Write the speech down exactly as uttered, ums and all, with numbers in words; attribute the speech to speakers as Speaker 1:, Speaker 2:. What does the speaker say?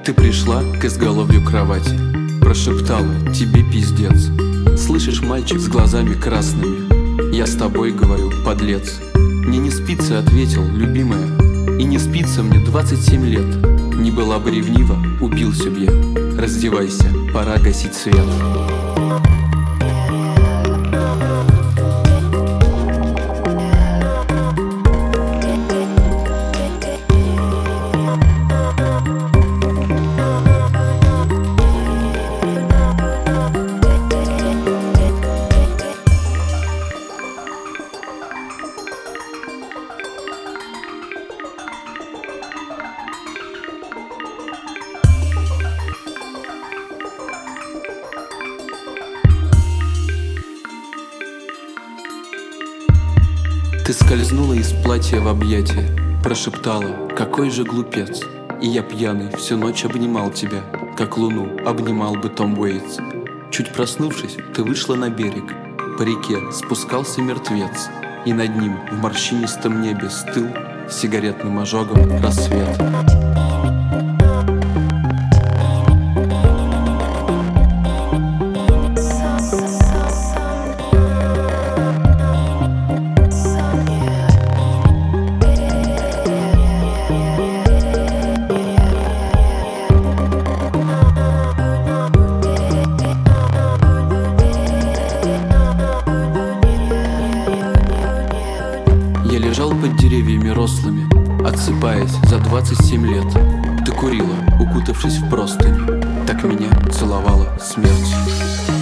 Speaker 1: Ты пришла к изголовью кровати, прошептала: тебе пиздец. Слышишь, мальчик с глазами красными, я с тобой говорю, подлец. Мне не спится, ответил, любимая, и не спится мне двадцать семь лет. Не была бы ревнива, убился б я. Раздевайся, пора гасить свет. Ты скользнула из платья в объятия, прошептала: какой же глупец. И я пьяный всю ночь обнимал тебя, как луну обнимал бы Том Уэйтс. Чуть проснувшись, ты вышла на берег. По реке спускался мертвец, и над ним в морщинистом небе стыл сигаретным ожогом рассвет. Я лежал под деревьями рослыми, отсыпаясь за двадцать семь лет. Ты курила, укутавшись в простынь, так меня целовала смерть.